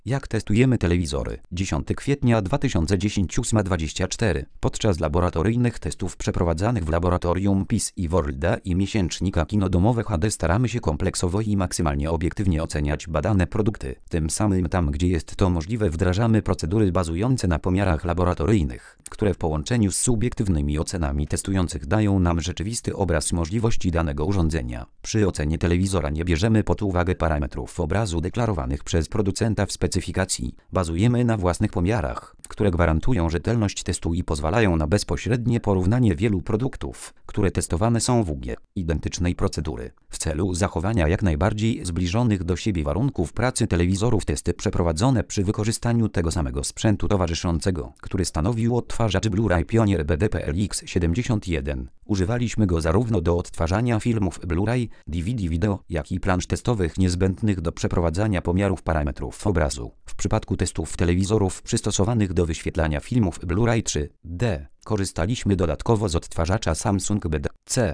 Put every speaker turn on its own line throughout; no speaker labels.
Jak testujemy telewizory? 10 kwietnia 2010 8:24. Podczas laboratoryjnych testów przeprowadzanych w laboratorium PIS i Worlda i miesięcznika Kino Domowe HD staramy się kompleksowo i maksymalnie obiektywnie oceniać badane produkty. Tym samym tam, gdzie jest to możliwe, wdrażamy procedury bazujące na pomiarach laboratoryjnych, które w połączeniu z subiektywnymi ocenami testujących dają nam rzeczywisty obraz możliwości danego urządzenia. Przy ocenie telewizora nie bierzemy pod uwagę parametrów obrazu deklarowanych przez producenta w specyfikacji. Bazujemy na własnych pomiarach, które gwarantują rzetelność testu i pozwalają na bezpośrednie porównanie wielu produktów, które testowane są w UG identycznej procedury. W celu zachowania jak najbardziej zbliżonych do siebie warunków pracy telewizorów testy przeprowadzone przy wykorzystaniu tego samego sprzętu towarzyszącego, który stanowił odtwarzacz Blu-ray Pionier BDPLX71. Używaliśmy go zarówno do odtwarzania filmów Blu-ray, DVD wideo, jak i plansz testowych niezbędnych do przeprowadzania pomiarów parametrów obrazu. W przypadku testów telewizorów przystosowanych do wyświetlania filmów Blu-ray 3D, korzystaliśmy dodatkowo z odtwarzacza Samsung BD-C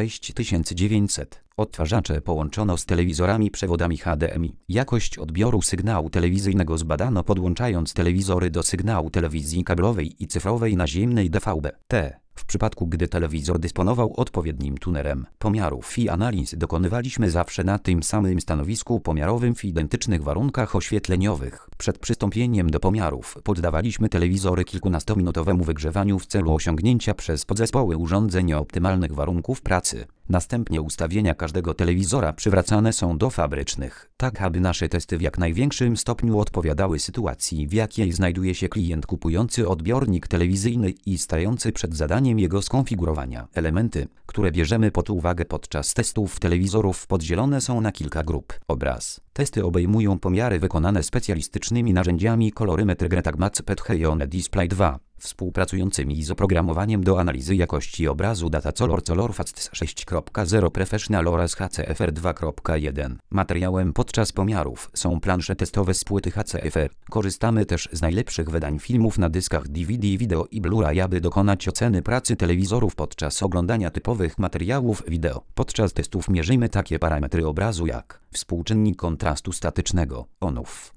6900. Odtwarzacze połączono z telewizorami przewodami HDMI. Jakość odbioru sygnału telewizyjnego zbadano podłączając telewizory do sygnału telewizji kablowej i cyfrowej naziemnej DVB-T. W przypadku gdy telewizor dysponował odpowiednim tunerem pomiarów i analiz dokonywaliśmy zawsze na tym samym stanowisku pomiarowym w identycznych warunkach oświetleniowych. Przed przystąpieniem do pomiarów poddawaliśmy telewizory kilkunastominutowemu wygrzewaniu w celu osiągnięcia przez podzespoły urządzeń optymalnych warunków pracy. Następnie ustawienia każdego telewizora przywracane są do fabrycznych, tak aby nasze testy w jak największym stopniu odpowiadały sytuacji, w jakiej znajduje się klient kupujący odbiornik telewizyjny i stający przed zadaniem jego skonfigurowania. Elementy, które bierzemy pod uwagę podczas testów telewizorów podzielone są na kilka grup. Obraz. Testy obejmują pomiary wykonane specjalistycznymi narzędziami kolorymetry Getagmax PET-Heione Display 2, współpracującymi z oprogramowaniem do analizy jakości obrazu Data Color FAST 6.0 Professional oraz HCFR 2.1. Materiałem podczas pomiarów są plansze testowe z płyty HCFR. Korzystamy też z najlepszych wydań filmów na dyskach DVD, wideo i Blu-ray, aby dokonać oceny pracy telewizorów podczas oglądania typowych materiałów wideo. Podczas testów mierzymy takie parametry obrazu jak współczynnik kontrastu statycznego ONUF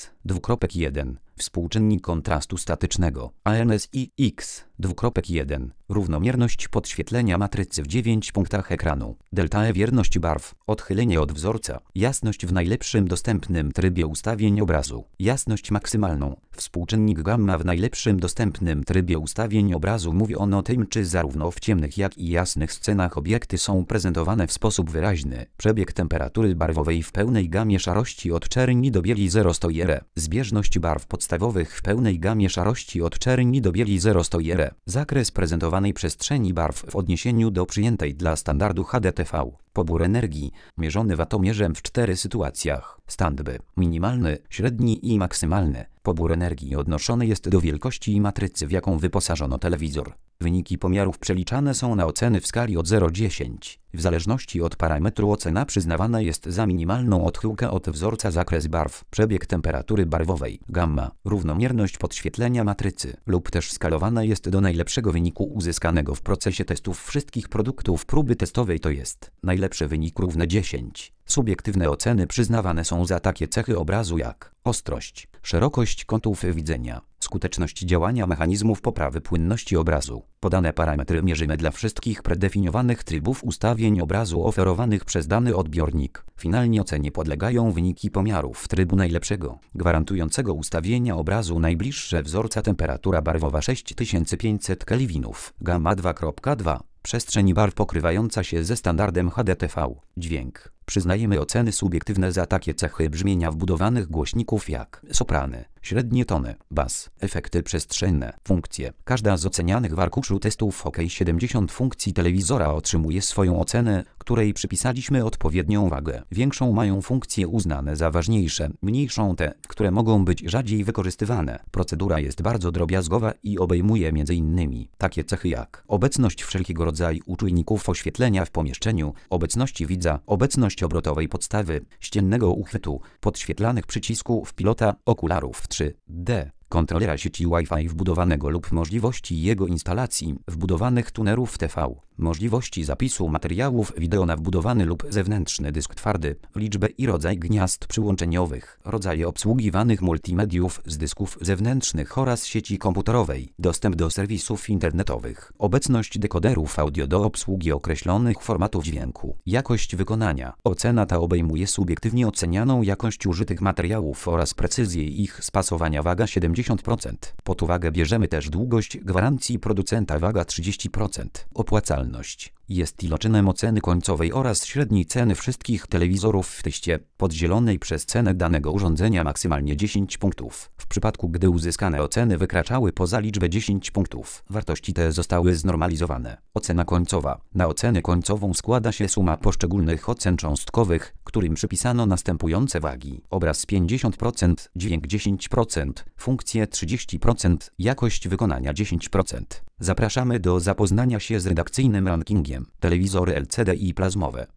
X2.1, współczynnik kontrastu statycznego ANSI X2.1, równomierność podświetlenia matrycy w 9 punktach ekranu, delta wierność barw, odchylenie od wzorca, jasność w najlepszym dostępnym trybie ustawień obrazu, jasność maksymalną, współczynnik gamma w najlepszym dostępnym trybie ustawień obrazu. Mówi on o tym, czy zarówno w ciemnych jak i jasnych scenach obiekty są prezentowane w sposób wyraźny. Przebieg temperatury barwowej w pełnej gamie szarości od czerni do bieli 0,100 R. Zbieżność barw podstawowych w pełnej gamie szarości od czerni do bieli 0,100 R. Zakres prezentowanej przestrzeni barw w odniesieniu do przyjętej dla standardu HDTV. Pobór energii, mierzony watomierzem w 4 sytuacjach. Standby, minimalny, średni i maksymalny. Pobór energii odnoszony jest do wielkości matrycy, w jaką wyposażono telewizor. Wyniki pomiarów przeliczane są na oceny w skali od 0-10. W zależności od parametru ocena przyznawana jest za minimalną odchyłkę od wzorca zakres barw, przebieg temperatury barwowej, gamma, równomierność podświetlenia matrycy, lub też skalowana jest do najlepszego wyniku uzyskanego w procesie testów wszystkich produktów próby testowej, to jest najlepszy wynik równy 10. Subiektywne oceny przyznawane są za takie cechy obrazu jak ostrość, szerokość kątów widzenia, skuteczność działania mechanizmów poprawy płynności obrazu. Podane parametry mierzymy dla wszystkich predefiniowanych trybów ustawień obrazu oferowanych przez dany odbiornik. Finalnie ocenie podlegają wyniki pomiarów trybu najlepszego, gwarantującego ustawienia obrazu najbliższe wzorca temperatura barwowa 6500 kelwinów, gamma 2.2. Przestrzeń barw pokrywająca się ze standardem HDTV. Dźwięk. Przyznajemy oceny subiektywne za takie cechy brzmienia wbudowanych głośników jak soprany, średnie tony, bas, efekty przestrzenne, funkcje. Każda z ocenianych w arkuszu testów OK 70 funkcji telewizora otrzymuje swoją ocenę, której przypisaliśmy odpowiednią wagę. Większą mają funkcje uznane za ważniejsze, mniejszą te, które mogą być rzadziej wykorzystywane. Procedura jest bardzo drobiazgowa i obejmuje m.in. takie cechy jak obecność wszelkiego rodzaju czujników oświetlenia w pomieszczeniu, obecności widza, obecność obrotowej podstawy, ściennego uchwytu, podświetlanych przycisków pilota, okularów 3D, kontrolera sieci Wi-Fi wbudowanego lub możliwości jego instalacji, wbudowanych tunerów TV, możliwości zapisu materiałów wideo na wbudowany lub zewnętrzny dysk twardy, liczbę i rodzaj gniazd przyłączeniowych, rodzaje obsługiwanych multimediów z dysków zewnętrznych oraz sieci komputerowej, dostęp do serwisów internetowych, obecność dekoderów audio do obsługi określonych formatów dźwięku, jakość wykonania. Ocena ta obejmuje subiektywnie ocenianą jakość użytych materiałów oraz precyzję ich spasowania, waga 70%. Pod uwagę bierzemy też długość gwarancji producenta, waga 30%. Opłacalność jest iloczynem oceny końcowej oraz średniej ceny wszystkich telewizorów w teście, podzielonej przez cenę danego urządzenia maksymalnie 10 punktów. W przypadku gdy uzyskane oceny wykraczały poza liczbę 10 punktów, wartości te zostały znormalizowane. Ocena końcowa. Na ocenę końcową składa się suma poszczególnych ocen cząstkowych, którym przypisano następujące wagi: obraz 50%, dźwięk 10%, funkcje 30%, jakość wykonania 10%. Zapraszamy do zapoznania się z redakcyjnym rankingiem. Telewizory LCD i plazmowe.